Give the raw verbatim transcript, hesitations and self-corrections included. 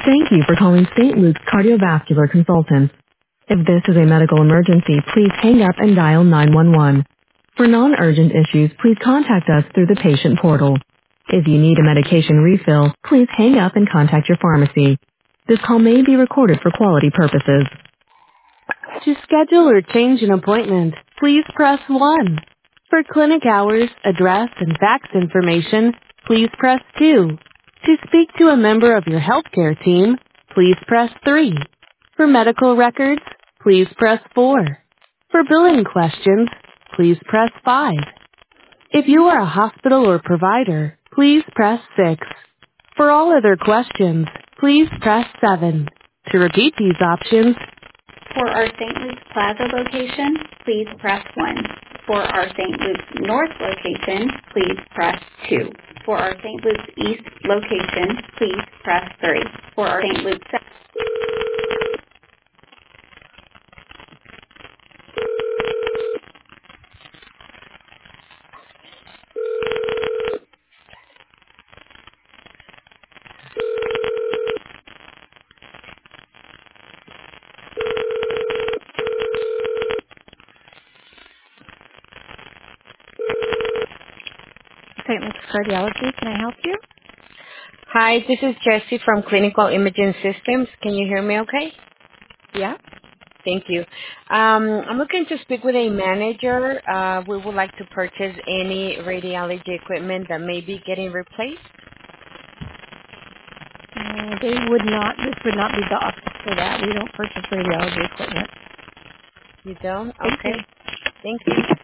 Thank you for calling Saint Luke's Cardiovascular Consultants. If this is a medical emergency, please hang up and dial nine one one. For non-urgent issues, please contact us through the patient portal. If you need a medication refill, please hang up and contact your pharmacy. This call may be recorded for quality purposes. To schedule or change an appointment, please press one. For clinic hours, address, and fax information, please press two. To speak to a member of your healthcare team, please press three. For medical records, please press four. For billing questions, please press five. If you are a hospital or provider, please press six. For all other questions, please press seven. To repeat these options, For our Saint Luke's Plaza location, please press one. For our Saint Luke's North location, please press two. For our Saint Luke's East location, please press three. For our Saint Luke's South Saint Luke's Cardiology. Can I help you? Hi, this is Jessie from Clinical Imaging Systems. Can you hear me okay? Yeah. Thank you. Um, I'm looking to speak with a manager. Uh, we would like to purchase any radiology equipment that may be getting replaced. Uh, they would not, this would not be the office for that. We don't purchase radiology equipment. You don't? Thank you. Okay. Thank you.